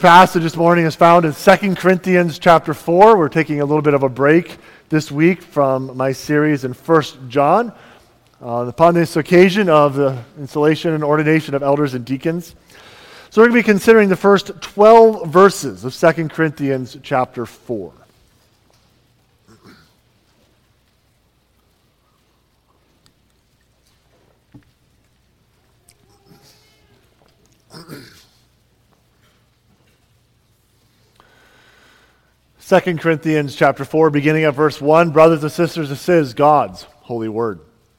Passage this morning is found in 2 Corinthians chapter 4. We're taking a little bit of a break this week from my series in 1 John upon this occasion of the installation and ordination of elders and deacons. So we're going to be considering the first 12 verses of 2 Corinthians chapter 4. Second Corinthians chapter 4, beginning at verse 1, brothers and sisters, this is God's holy word.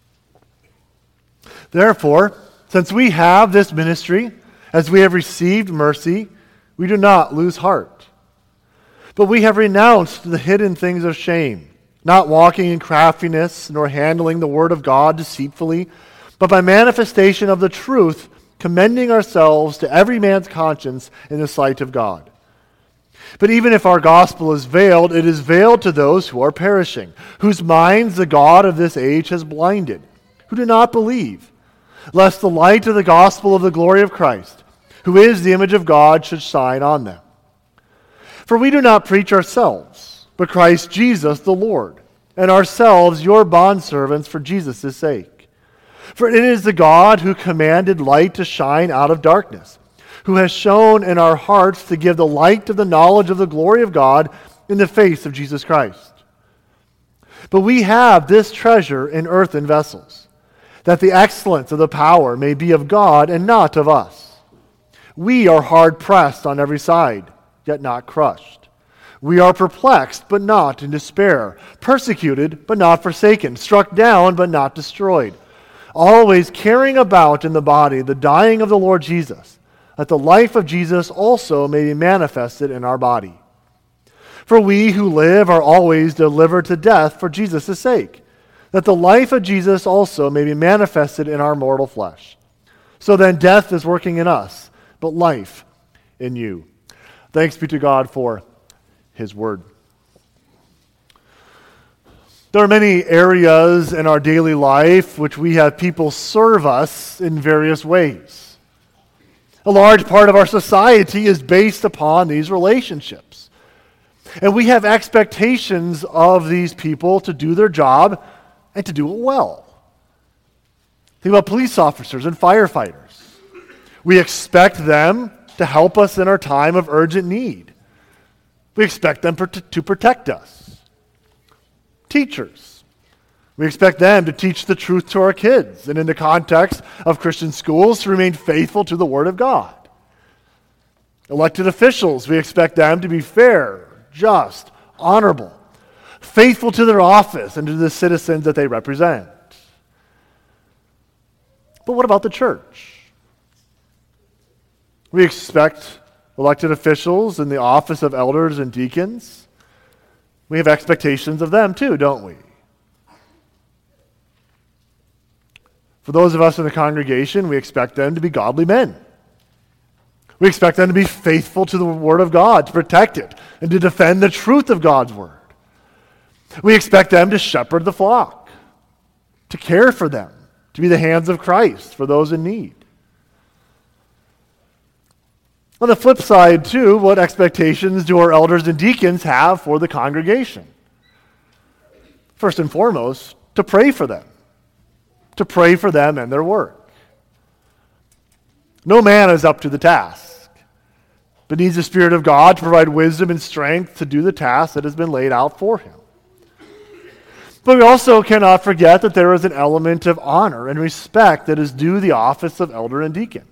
Therefore, since we have this ministry, as we have received mercy, we do not lose heart. But we have renounced the hidden things of shame, not walking in craftiness, nor handling the word of God deceitfully, but by manifestation of the truth, commending ourselves to every man's conscience in the sight of God. But even if our gospel is veiled, it is veiled to those who are perishing, whose minds the God of this age has blinded, who do not believe, lest the light of the gospel of the glory of Christ, who is the image of God, should shine on them. For we do not preach ourselves, but Christ Jesus the Lord, and ourselves your bondservants for Jesus' sake. For it is the God who commanded light to shine out of darkness, who has shown in our hearts to give the light of the knowledge of the glory of God in the face of Jesus Christ. But we have this treasure in earthen vessels, that the excellence of the power may be of God and not of us. We are hard pressed on every side, yet not crushed. We are perplexed, but not in despair, persecuted, but not forsaken, struck down, but not destroyed, always carrying about in the body the dying of the Lord Jesus, that the life of Jesus also may be manifested in our body. For we who live are always delivered to death for Jesus' sake, that the life of Jesus also may be manifested in our mortal flesh. So then death is working in us, but life in you. Thanks be to God for His word. There are many areas in our daily life which we have people serve us in various ways. A large part of our society is based upon these relationships. And we have expectations of these people to do their job and to do it well. Think about police officers and firefighters. We expect them to help us in our time of urgent need. We expect them to protect us. Teachers. We expect them to teach the truth to our kids, and in the context of Christian schools, to remain faithful to the Word of God. Elected officials, we expect them to be fair, just, honorable, faithful to their office and to the citizens that they represent. But what about the church? We expect elected officials in the office of elders and deacons. We have expectations of them too, don't we? For those of us in the congregation, we expect them to be godly men. We expect them to be faithful to the Word of God, to protect it, and to defend the truth of God's Word. We expect them to shepherd the flock, to care for them, to be the hands of Christ for those in need. On the flip side, too, what expectations do our elders and deacons have for the congregation? First and foremost, to pray for them. To pray for them and their work. No man is up to the task, but needs the Spirit of God to provide wisdom and strength to do the task that has been laid out for him. But we also cannot forget that there is an element of honor and respect that is due the office of elder and deacon.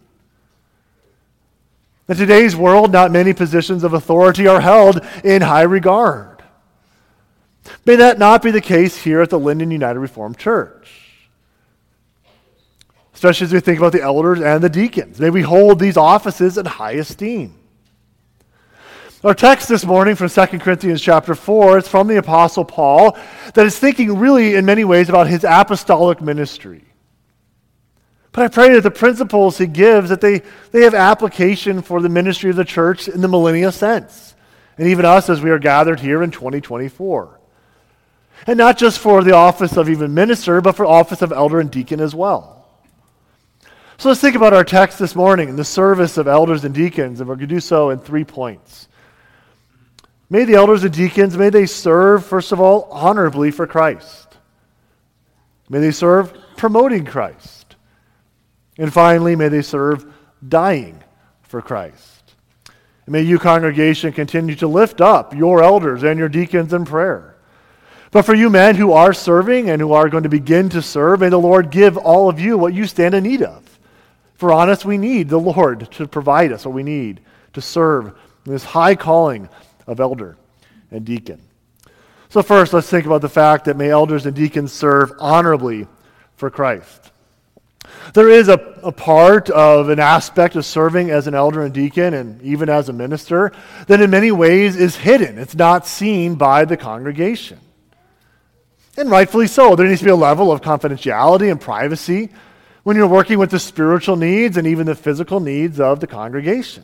In today's world, not many positions of authority are held in high regard. May that not be the case here at the Linden United Reformed Church. Especially as we think about the elders and the deacons. May we hold these offices in high esteem. Our text this morning from 2 Corinthians chapter 4 is from the Apostle Paul that is thinking really in many ways about his apostolic ministry. But I pray that the principles he gives, that they have application for the ministry of the church in the millennia sense. And even us as we are gathered here in 2024. And not just for the office of even minister, but for office of elder and deacon as well. So let's think about our text this morning and the service of elders and deacons, and we're going to do so in 3 points. May the elders and deacons, may they serve, first of all, honorably for Christ. May they serve promoting Christ. And finally, may they serve dying for Christ. And may you, congregation, continue to lift up your elders and your deacons in prayer. But for you men who are serving and who are going to begin to serve, may the Lord give all of you what you stand in need of. For honest, we need the Lord to provide us what we need to serve in this high calling of elder and deacon. So first, let's think about the fact that may elders and deacons serve honorably for Christ. There is a part of an aspect of serving as an elder and deacon, and even as a minister, that in many ways is hidden. It's not seen by the congregation. And rightfully so. There needs to be a level of confidentiality and privacy when you're working with the spiritual needs and even the physical needs of the congregation.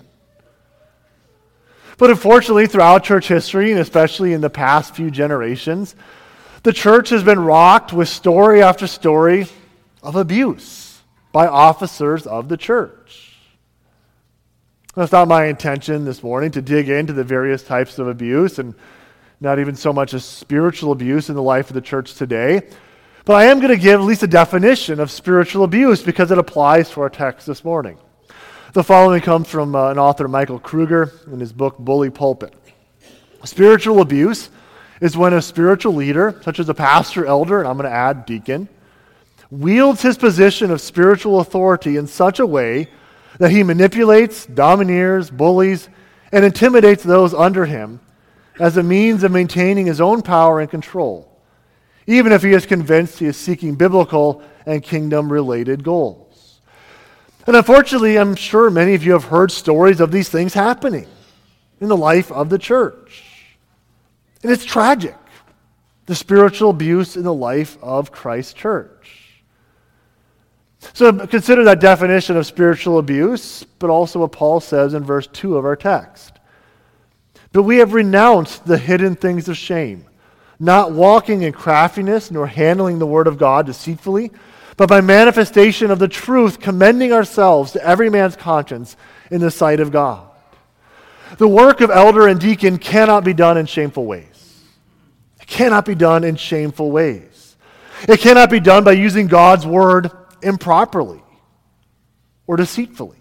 But unfortunately, throughout church history, and especially in the past few generations, the church has been rocked with story after story of abuse by officers of the church. It's not my intention this morning to dig into the various types of abuse, and not even so much as spiritual abuse in the life of the church today. But I am going to give at least a definition of spiritual abuse because it applies to our text this morning. The following comes from an author, Michael Kruger, in his book, Bully Pulpit. Spiritual abuse is when a spiritual leader, such as a pastor, elder, and I'm going to add deacon, wields his position of spiritual authority in such a way that he manipulates, domineers, bullies, and intimidates those under him as a means of maintaining his own power and control, even if he is convinced he is seeking biblical and kingdom-related goals. And unfortunately, I'm sure many of you have heard stories of these things happening in the life of the church. And it's tragic, the spiritual abuse in the life of Christ's church. So consider that definition of spiritual abuse, but also what Paul says in verse 2 of our text. But we have renounced the hidden things of shame, not walking in craftiness, nor handling the word of God deceitfully, but by manifestation of the truth, commending ourselves to every man's conscience in the sight of God. The work of elder and deacon cannot be done in shameful ways. It cannot be done in shameful ways. It cannot be done by using God's word improperly or deceitfully.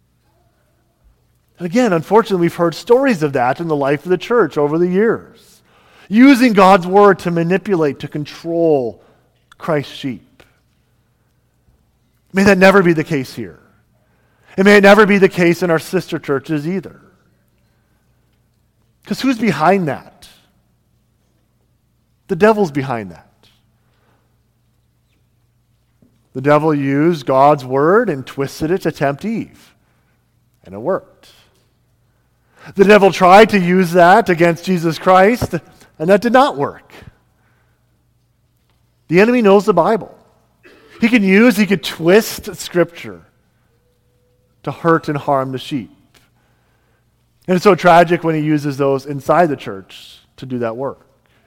And again, unfortunately, we've heard stories of that in the life of the church over the years. Using God's word to manipulate, to control Christ's sheep. May that never be the case here. And may it never be the case in our sister churches either. Because who's behind that? The devil's behind that. The devil used God's word and twisted it to tempt Eve. And it worked. The devil tried to use that against Jesus Christ, and that did not work. The enemy knows the Bible. He could twist Scripture to hurt and harm the sheep. And it's so tragic when he uses those inside the church to do that work.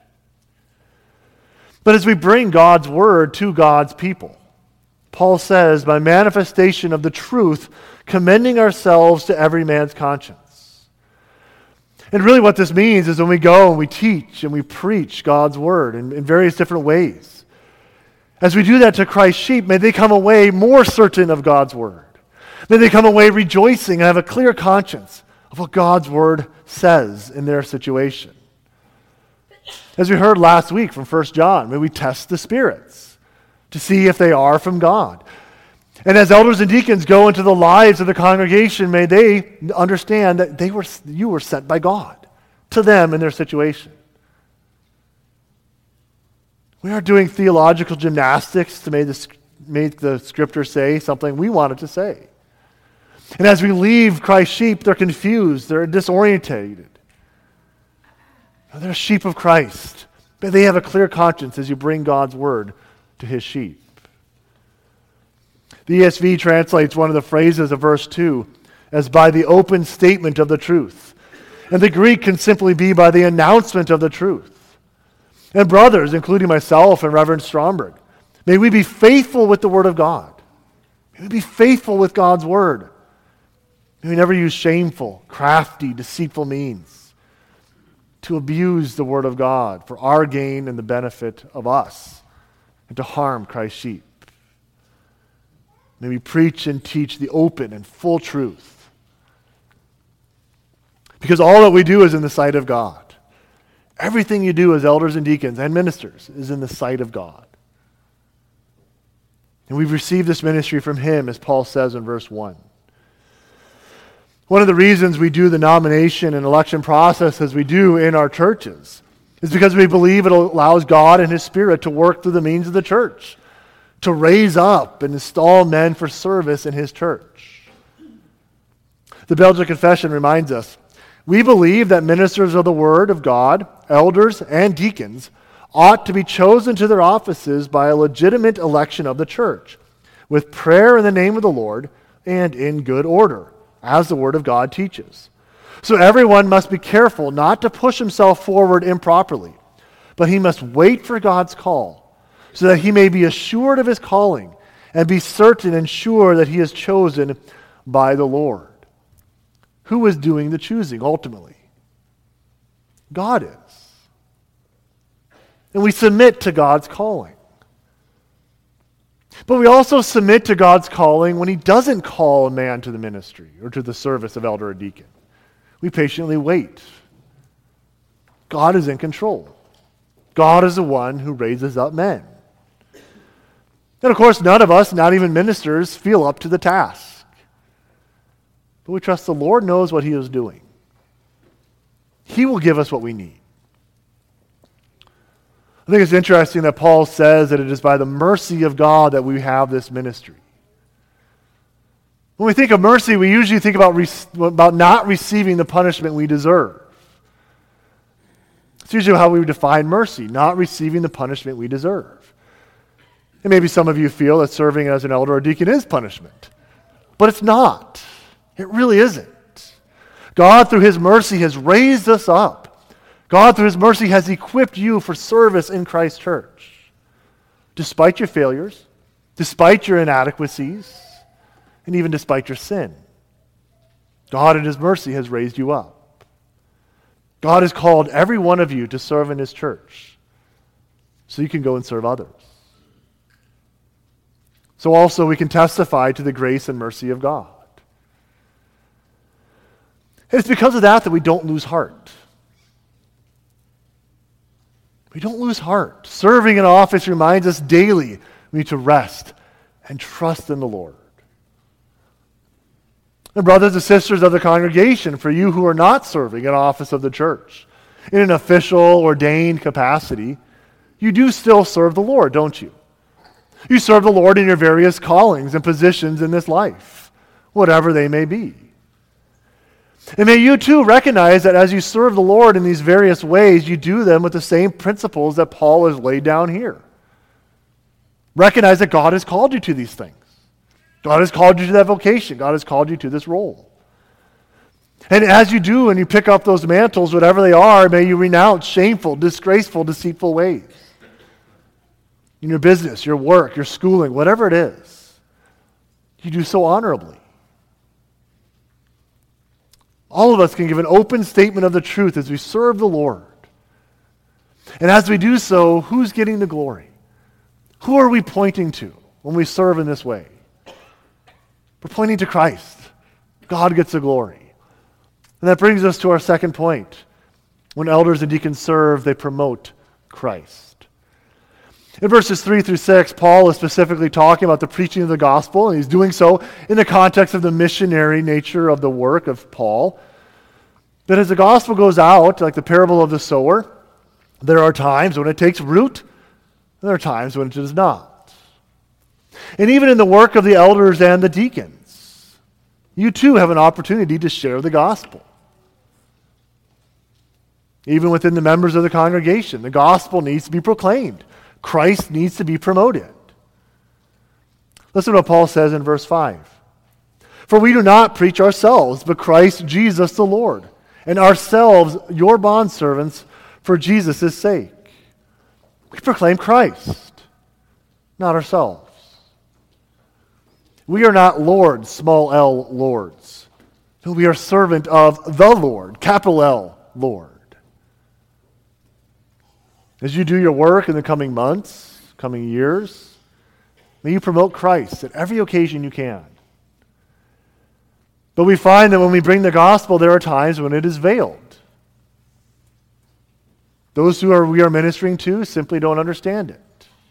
But as we bring God's word to God's people, Paul says, by manifestation of the truth, commending ourselves to every man's conscience. And really what this means is when we go and we teach and we preach God's word in various different ways, as we do that to Christ's sheep, may they come away more certain of God's word. May they come away rejoicing and have a clear conscience of what God's word says in their situation. As we heard last week from 1 John, may we test the spirits to see if they are from God. And as elders and deacons go into the lives of the congregation, may they understand that you were sent by God to them in their situation. We aren't doing theological gymnastics to make the scripture say something we want it to say. And as we leave Christ's sheep, they're confused, they're disorientated. They're sheep of Christ. But they have a clear conscience as you bring God's word to his sheep. The ESV translates one of the phrases of verse 2 as by the open statement of the truth. And the Greek can simply be by the announcement of the truth. And brothers, including myself and Reverend Stromberg, may we be faithful with the word of God. May we be faithful with God's word. May we never use shameful, crafty, deceitful means to abuse the word of God for our gain and the benefit of us and to harm Christ's sheep. May we preach and teach the open and full truth. Because all that we do is in the sight of God. Everything you do as elders and deacons and ministers is in the sight of God. And we've received this ministry from him, as Paul says in verse 1. One of the reasons we do the nomination and election process as we do in our churches is because we believe it allows God and his Spirit to work through the means of the church, to raise up and install men for service in his church. The Belgian Confession reminds us, we believe that ministers of the Word of God, elders and deacons, ought to be chosen to their offices by a legitimate election of the church, with prayer in the name of the Lord and in good order, as the Word of God teaches. So everyone must be careful not to push himself forward improperly, but he must wait for God's call, so that he may be assured of his calling and be certain and sure that he is chosen by the Lord. Who is doing the choosing ultimately? God is. And we submit to God's calling. But we also submit to God's calling when he doesn't call a man to the ministry or to the service of elder or deacon. We patiently wait. God is in control. God is the one who raises up men. And of course, none of us, not even ministers, feel up to the task. But we trust the Lord knows what he is doing. He will give us what we need. I think it's interesting that Paul says that it is by the mercy of God that we have this ministry. When we think of mercy, we usually think about not receiving the punishment we deserve. It's usually how we would define mercy, not receiving the punishment we deserve. And maybe some of you feel that serving as an elder or deacon is punishment. But it's not. It really isn't. God, through his mercy, has raised us up. God, through his mercy, has equipped you for service in Christ's church. Despite your failures, despite your inadequacies, and even despite your sin. God, in his mercy, has raised you up. God has called every one of you to serve in his church so you can go and serve others. So also we can testify to the grace and mercy of God. And it's because of that we don't lose heart. We don't lose heart. Serving in office reminds us daily we need to rest and trust in the Lord. And brothers and sisters of the congregation, for you who are not serving in office of the church, in an official, ordained capacity, you do still serve the Lord, don't you? You serve the Lord in your various callings and positions in this life, whatever they may be. And may you too recognize that as you serve the Lord in these various ways, you do them with the same principles that Paul has laid down here. Recognize that God has called you to these things. God has called you to that vocation. God has called you to this role. And as you do and you pick up those mantles, whatever they are, may you renounce shameful, disgraceful, deceitful ways. In your business, your work, your schooling, whatever it is, you do so honorably. All of us can give an open statement of the truth as we serve the Lord. And as we do so, who's getting the glory? Who are we pointing to when we serve in this way? We're pointing to Christ. God gets the glory. And that brings us to our second point. When elders and deacons serve, they promote Christ. In verses 3 through 6, Paul is specifically talking about the preaching of the gospel, and he's doing so in the context of the missionary nature of the work of Paul. But as the gospel goes out, like the parable of the sower, there are times when it takes root, and there are times when it does not. And even in the work of the elders and the deacons, you too have an opportunity to share the gospel. Even within the members of the congregation, the gospel needs to be proclaimed. Christ needs to be promoted. Listen to what Paul says in verse 5. For we do not preach ourselves, but Christ Jesus the Lord, and ourselves your bondservants for Jesus' sake. We proclaim Christ, not ourselves. We are not lords, small l, lords. No, we are servant of the Lord, capital L, Lord. As you do your work in the coming months, coming years, may you promote Christ at every occasion you can. But we find that when we bring the gospel, there are times when it is veiled. Those we are ministering to simply don't understand it.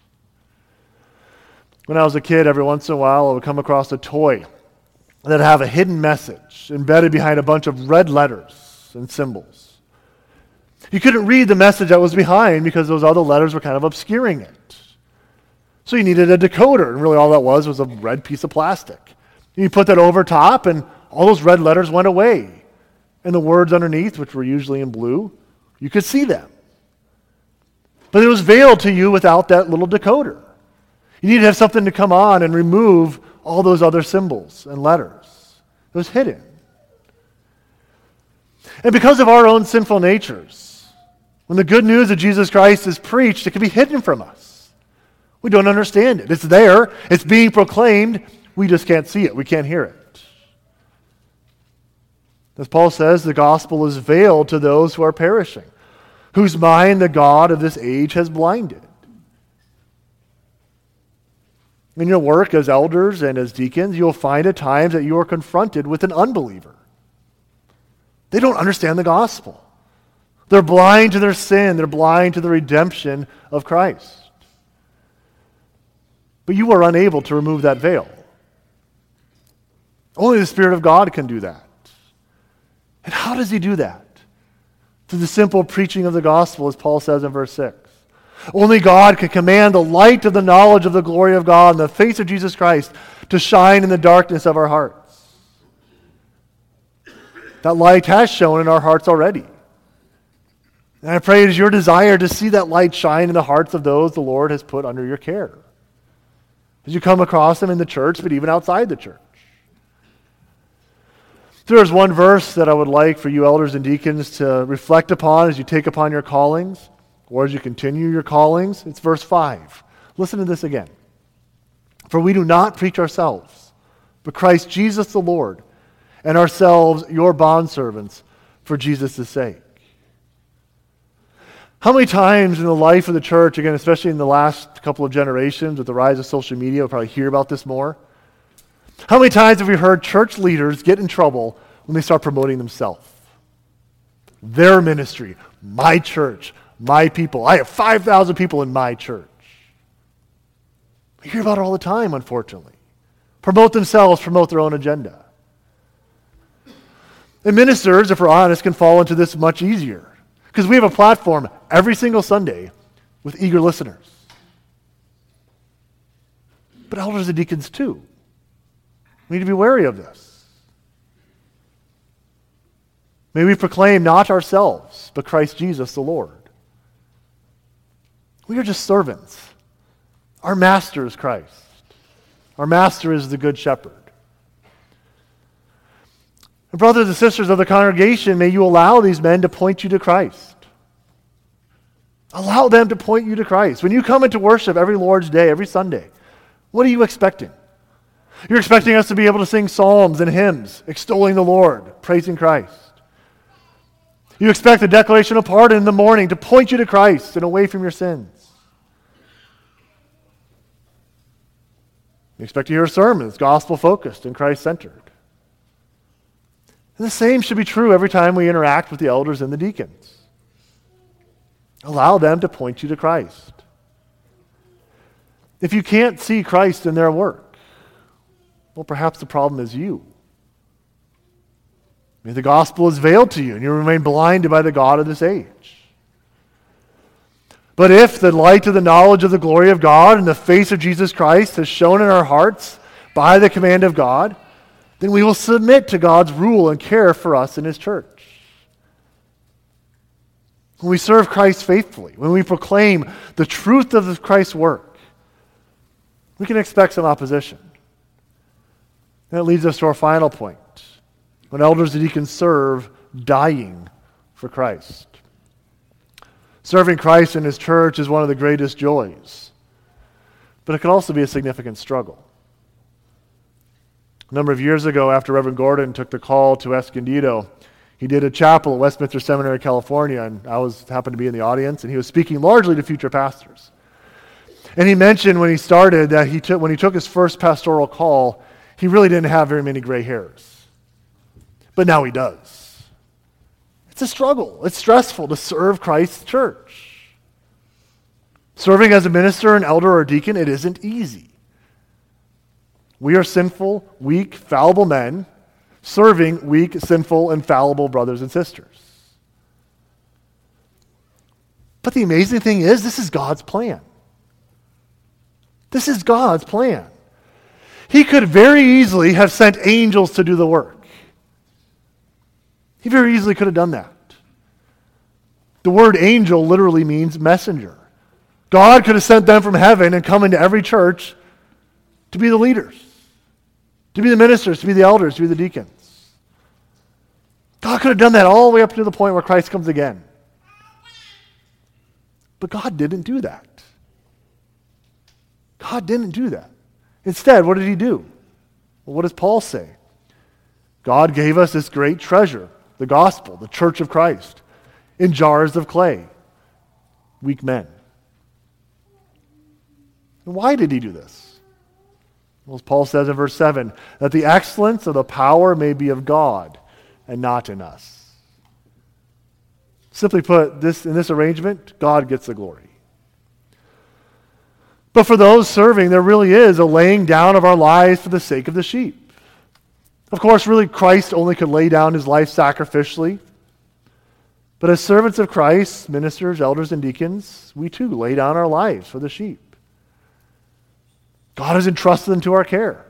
When I was a kid, every once in a while, I would come across a toy that would have a hidden message embedded behind a bunch of red letters and symbols. You couldn't read the message that was behind because those other letters were kind of obscuring it. So you needed a decoder, and really all that was a red piece of plastic. You put that over top, and all those red letters went away. And the words underneath, which were usually in blue, you could see them. But it was veiled to you without that little decoder. You needed to have something to come on and remove all those other symbols and letters. It was hidden. And because of our own sinful natures, when the good news of Jesus Christ is preached, it can be hidden from us. We don't understand it. It's there. It's being proclaimed. We just can't see it. We can't hear it. As Paul says, the gospel is veiled to those who are perishing, whose mind the God of this age has blinded. In your work as elders and as deacons, you'll find at times that you are confronted with an unbeliever. They don't understand the gospel. They're blind to their sin. They're blind to the redemption of Christ. But you are unable to remove that veil. Only the Spirit of God can do that. And how does he do that? Through the simple preaching of the gospel, as Paul says in verse 6. Only God can command the light of the knowledge of the glory of God in the face of Jesus Christ to shine in the darkness of our hearts. That light has shone in our hearts already. And I pray it is your desire to see that light shine in the hearts of those the Lord has put under your care. As you come across them in the church, but even outside the church. There is one verse that I would like for you elders and deacons to reflect upon as you take upon your callings, or as you continue your callings. It's verse 5. Listen to this again. For we do not preach ourselves, but Christ Jesus the Lord, and ourselves your bondservants for Jesus' sake. How many times in the life of the church, again, especially in the last couple of generations with the rise of social media, we'll probably hear about this more. How many times have we heard church leaders get in trouble when they start promoting themselves? Their ministry, my church, my people. I have 5,000 people in my church. We hear about it all the time, unfortunately. Promote themselves, promote their own agenda. And ministers, if we're honest, can fall into this much easier. Because we have a platform every single Sunday with eager listeners. But elders and deacons too. We need to be wary of this. May we proclaim not ourselves, but Christ Jesus the Lord. We are just servants. Our master is Christ. Our master is the good shepherd. And brothers and sisters of the congregation, may you allow these men to point you to Christ. Allow them to point you to Christ. When you come into worship every Lord's Day, every Sunday, what are you expecting? You're expecting us to be able to sing psalms and hymns, extolling the Lord, praising Christ. You expect the declaration of pardon in the morning to point you to Christ and away from your sins. You expect to hear a sermon that's gospel-focused and Christ-centered. And the same should be true every time we interact with the elders and the deacons. Allow them to point you to Christ. If you can't see Christ in their work, well, perhaps the problem is you. Maybe the gospel is veiled to you and you remain blinded by the God of this age. But if the light of the knowledge of the glory of God and the face of Jesus Christ has shone in our hearts by the command of God, then we will submit to God's rule and care for us in his church. When we serve Christ faithfully, when we proclaim the truth of Christ's work, we can expect some opposition. And that leads us to our final point. When elders and deacons serve, dying for Christ. Serving Christ in his church is one of the greatest joys, but it can also be a significant struggle. A number of years ago, after Reverend Gordon took the call to Escondido, he did a chapel at Westminster Seminary, California, and I happened to be in the audience, and he was speaking largely to future pastors. And he mentioned when he started that when he took his first pastoral call, he really didn't have very many gray hairs. But now he does. It's a struggle. It's stressful to serve Christ's church. Serving as a minister, an elder, or a deacon, it isn't easy. We are sinful, weak, fallible men serving weak, sinful, and fallible brothers and sisters. But the amazing thing is, this is God's plan. This is God's plan. He could very easily have sent angels to do the work. He very easily could have done that. The word angel literally means messenger. God could have sent them from heaven and come into every church to be the leaders, to be the ministers, to be the elders, to be the deacons. God could have done that all the way up to the point where Christ comes again. But God didn't do that. God didn't do that. Instead, what did he do? Well, what does Paul say? God gave us this great treasure, the gospel, the church of Christ, in jars of clay, weak men. And why did he do this? Well, as Paul says in verse 7, that the excellence of the power may be of God and not in us. Simply put, in this arrangement, God gets the glory. But for those serving, there really is a laying down of our lives for the sake of the sheep. Of course, really, Christ only could lay down his life sacrificially. But as servants of Christ, ministers, elders, and deacons, we too lay down our lives for the sheep. God has entrusted them to our care.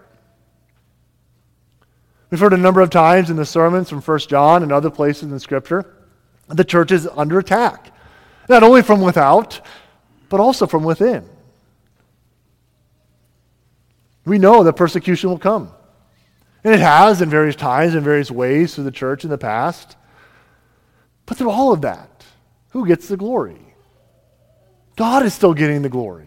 We've heard a number of times in the sermons from 1 John and other places in Scripture, the church is under attack. Not only from without, but also from within. We know that persecution will come. And it has in various times, in various ways through the church in the past. But through all of that, who gets the glory? God is still getting the glory.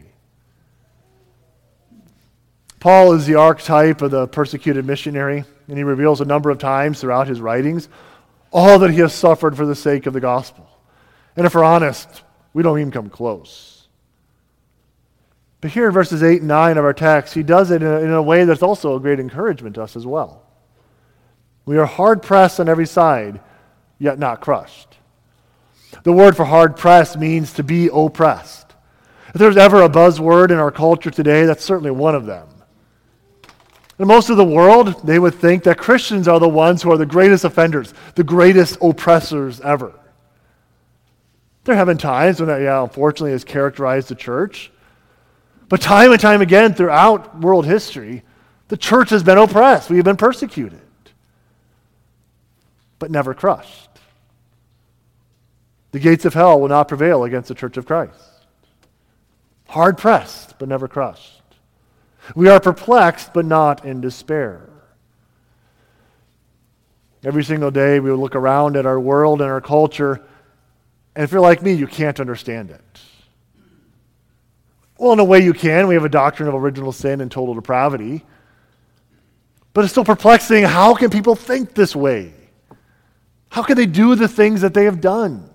Paul is the archetype of the persecuted missionary, and he reveals a number of times throughout his writings all that he has suffered for the sake of the gospel. And if we're honest, we don't even come close. But here in verses 8 and 9 of our text, he does it in a way that's also a great encouragement to us as well. We are hard-pressed on every side, yet not crushed. The word for hard-pressed means to be oppressed. If there's ever a buzzword in our culture today, that's certainly one of them. In most of the world, they would think that Christians are the ones who are the greatest offenders, the greatest oppressors ever. There have been times when that, unfortunately, has characterized the church. But time and time again throughout world history, the church has been oppressed. We have been persecuted, but never crushed. The gates of hell will not prevail against the church of Christ. Hard pressed, but never crushed. We are perplexed, but not in despair. Every single day we will look around at our world and our culture, and if you're like me, you can't understand it. Well, in a way you can. We have a doctrine of original sin and total depravity. But it's still perplexing. How can people think this way? How can they do the things that they have done?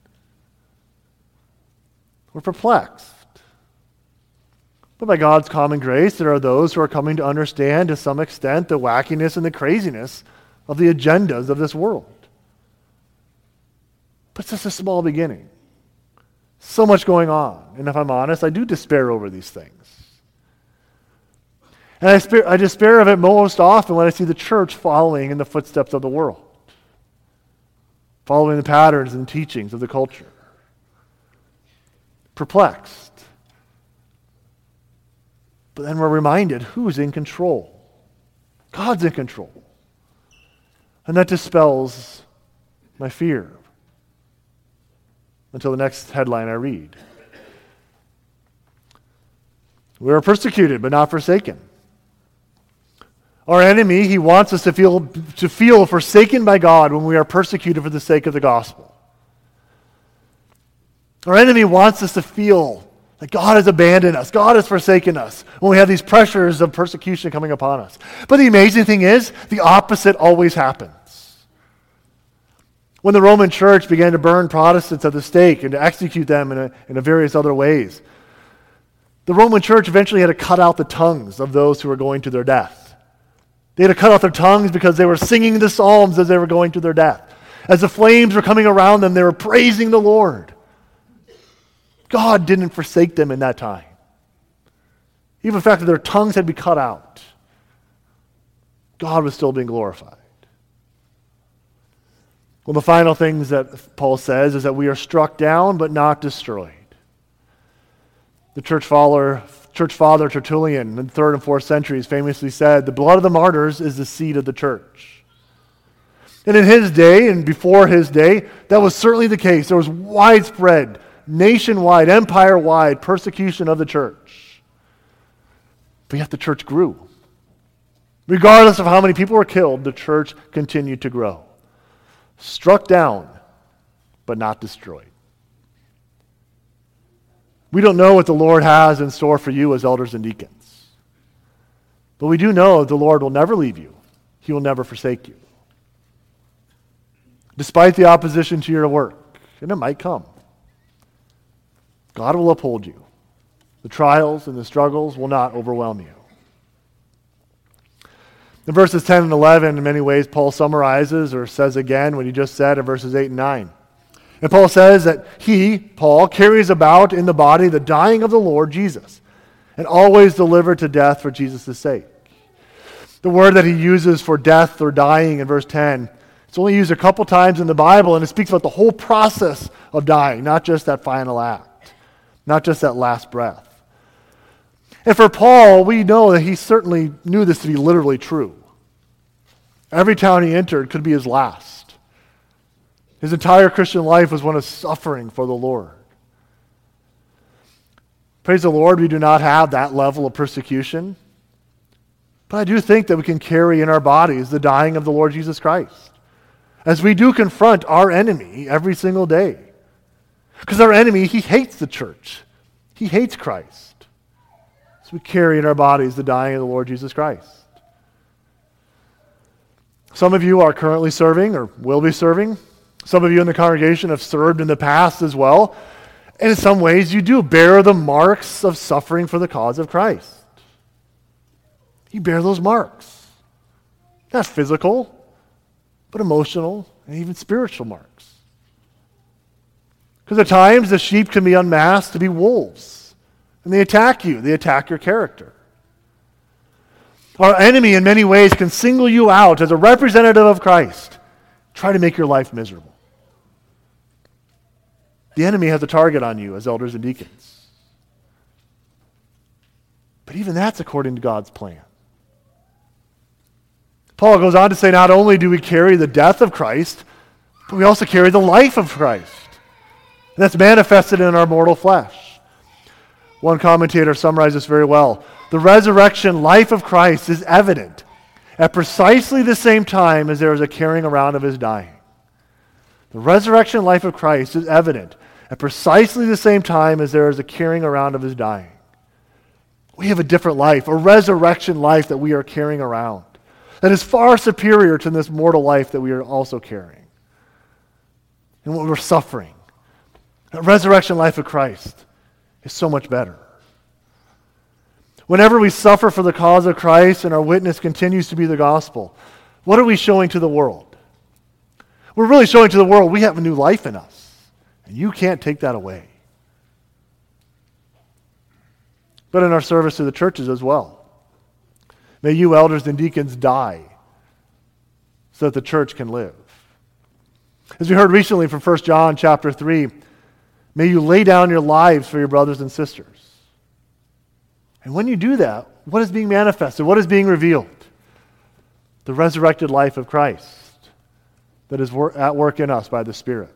We're perplexed. But by God's common grace, there are those who are coming to understand to some extent the wackiness and the craziness of the agendas of this world. But it's just a small beginning. So much going on. And if I'm honest, I do despair over these things. And I despair of it most often when I see the church following in the footsteps of the world, following the patterns and teachings of the culture. Perplexed. But then we're reminded who's in control. God's in control. And that dispels my fear until the next headline I read. We are persecuted, but not forsaken. Our enemy, he wants us to feel forsaken by God when we are persecuted for the sake of the gospel. Our enemy wants us to feel That God has abandoned us. God has forsaken us when we have these pressures of persecution coming upon us. But the amazing thing is, the opposite always happens. When the Roman Church began to burn Protestants at the stake and to execute them in various other ways, the Roman Church eventually had to cut out the tongues of those who were going to their death. They had to cut out their tongues because they were singing the psalms as they were going to their death. As the flames were coming around them, they were praising the Lord. God didn't forsake them in that time. Even the fact that their tongues had to be cut out, God was still being glorified. Well, the final things that Paul says is that we are struck down but not destroyed. The church father Tertullian in the 3rd and 4th centuries famously said, "The blood of the martyrs is the seed of the church." And in his day and before his day, that was certainly the case. There was widespread, nationwide, empire-wide persecution of the church. But yet the church grew. Regardless of how many people were killed, the church continued to grow. Struck down, but not destroyed. We don't know what the Lord has in store for you as elders and deacons. But we do know the Lord will never leave you. He will never forsake you. Despite the opposition to your work, and it might come, God will uphold you. The trials and the struggles will not overwhelm you. In verses 10 and 11, in many ways, Paul summarizes or says again what he just said in verses 8 and 9. And Paul says that he, Paul, carries about in the body the dying of the Lord Jesus, and always delivered to death for Jesus' sake. The word that he uses for death or dying in verse 10, it's only used a couple times in the Bible, and it speaks about the whole process of dying, not just that final act, not just that last breath. And for Paul, we know that he certainly knew this to be literally true. Every town he entered could be his last. His entire Christian life was one of suffering for the Lord. Praise the Lord, we do not have that level of persecution. But I do think that we can carry in our bodies the dying of the Lord Jesus Christ, as we do confront our enemy every single day. Because our enemy, he hates the church. He hates Christ. So we carry in our bodies the dying of the Lord Jesus Christ. Some of you are currently serving or will be serving. Some of you in the congregation have served in the past as well. And in some ways, you do bear the marks of suffering for the cause of Christ. You bear those marks. Not physical, but emotional and even spiritual marks. Because at times, the sheep can be unmasked to be wolves. And they attack you. They attack your character. Our enemy, in many ways, can single you out as a representative of Christ. Try to make your life miserable. The enemy has a target on you as elders and deacons. But even that's according to God's plan. Paul goes on to say not only do we carry the death of Christ, but we also carry the life of Christ. And that's manifested in our mortal flesh. One commentator summarized this very well. The resurrection life of Christ is evident at precisely the same time as there is a carrying around of his dying. The resurrection life of Christ is evident at precisely the same time as there is a carrying around of his dying. We have a different life, a resurrection life that we are carrying around, that is far superior to this mortal life that we are also carrying. And what we're suffering. The resurrection life of Christ is so much better. Whenever we suffer for the cause of Christ and our witness continues to be the gospel, what are we showing to the world? We're really showing to the world we have a new life in us. And you can't take that away. But in our service to the churches as well. May you elders and deacons die so that the church can live. As we heard recently from 1 John chapter 3, may you lay down your lives for your brothers and sisters. And when you do that, what is being manifested? What is being revealed? The resurrected life of Christ that is at work in us by the Spirit.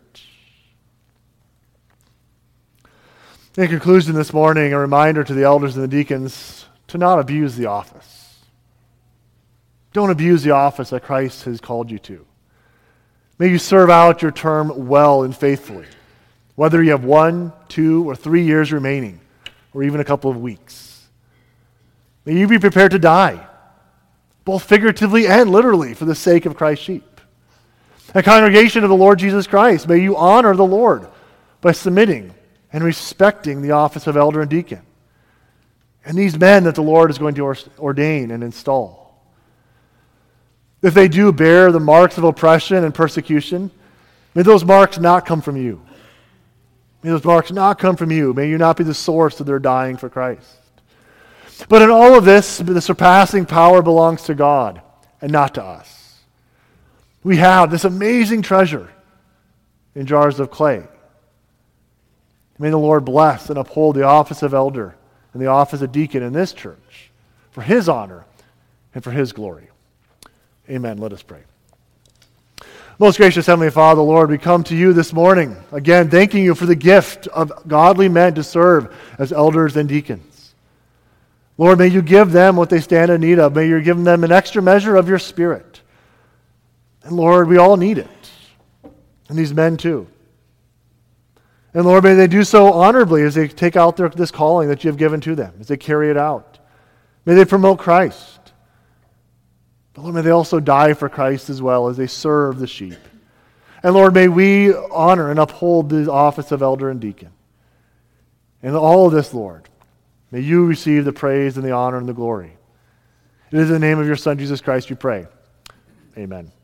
In conclusion this morning, a reminder to the elders and the deacons to not abuse the office. Don't abuse the office that Christ has called you to. May you serve out your term well and faithfully, whether you have 1, 2, or 3 years remaining. or even a couple of weeks. May you be prepared to die, both figuratively and literally, for the sake of Christ's sheep. A congregation of the Lord Jesus Christ, may you honor the Lord by submitting and respecting the office of elder and deacon, and these men that the Lord is going to ordain and install. If they do bear the marks of oppression and persecution, may those marks not come from you. May those marks not come from you. May you not be the source of their dying for Christ. But in all of this, the surpassing power belongs to God and not to us. We have this amazing treasure in jars of clay. May the Lord bless and uphold the office of elder and the office of deacon in this church for his honor and for his glory. Amen. Let us pray. Most gracious Heavenly Father, Lord, we come to you this morning, again, thanking you for the gift of godly men to serve as elders and deacons. Lord, may you give them what they stand in need of. May you give them an extra measure of your Spirit. And Lord, we all need it. And these men too. And Lord, may they do so honorably as they take out this calling that you have given to them, as they carry it out. May they promote Christ. But Lord, may they also die for Christ as well as they serve the sheep. And Lord, may we honor and uphold the office of elder and deacon. And all of this, Lord, may you receive the praise and the honor and the glory. It is in the name of your Son, Jesus Christ, we pray. Amen.